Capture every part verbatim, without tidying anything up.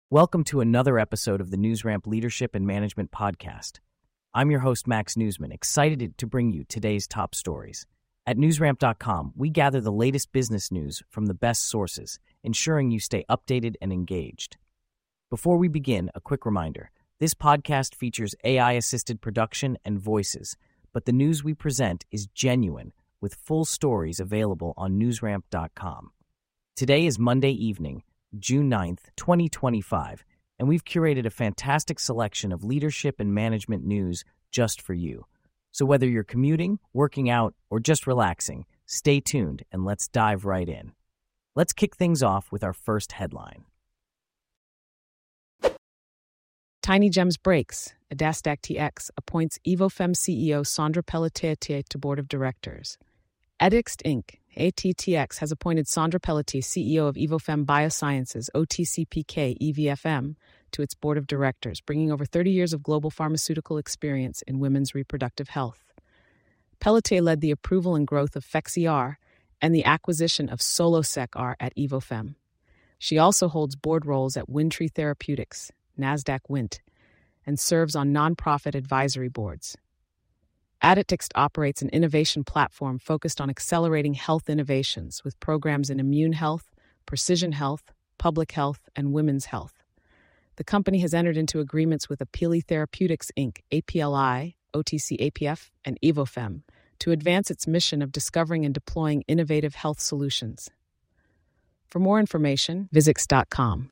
Welcome to another episode of the NewsRamp Leadership and Management Podcast. I'm your host, Max Newsman, excited to bring you today's top stories. At newsramp dot com, we gather the latest business news from the best sources, ensuring you stay updated and engaged. Before we begin, a quick reminder. This podcast features A I-assisted production and voices, but the news we present is genuine, with full stories available on newsramp dot com. Today is Monday evening, June ninth, twenty twenty-five, and we've curated a fantastic selection of leadership and management news just for you. So whether you're commuting, working out, or just relaxing, stay tuned and let's dive right in. Let's kick things off with our first headline. Tiny Gems breaks. Adastec T X appoints Evofem C E O Sandra Pelletier to Board of Directors. Adixt Incorporated, A T T X, has appointed Sandra Pelletier, C E O of Evofem Biosciences, O T C P K E V F M, to its board of directors, bringing over thirty years of global pharmaceutical experience in women's reproductive health. Pelletier led the approval and growth of Phexxi-R and the acquisition of Solosec-R at Evofem. She also holds board roles at Windtree Therapeutics, NASDAQ W I N T, and serves on nonprofit advisory boards. Adixt operates an innovation platform focused on accelerating health innovations with programs in immune health, precision health, public health, and women's health. The company has entered into agreements with Apili Therapeutics Incorporated, A P L I, O T C A P F, and Evofem to advance its mission of discovering and deploying innovative health solutions. For more information, visit x dot com.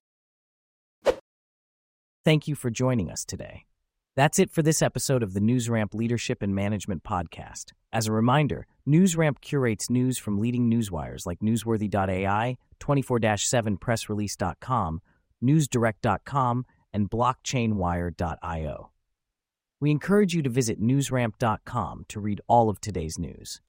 Thank you for joining us today. That's it for this episode of the NewsRamp Leadership and Management Podcast. As a reminder, NewsRamp curates news from leading newswires like newsworthy dot A I, twenty-four seven press release dot com, newsdirect dot com, and blockchain wire dot io. We encourage you to visit newsramp dot com to read all of today's news.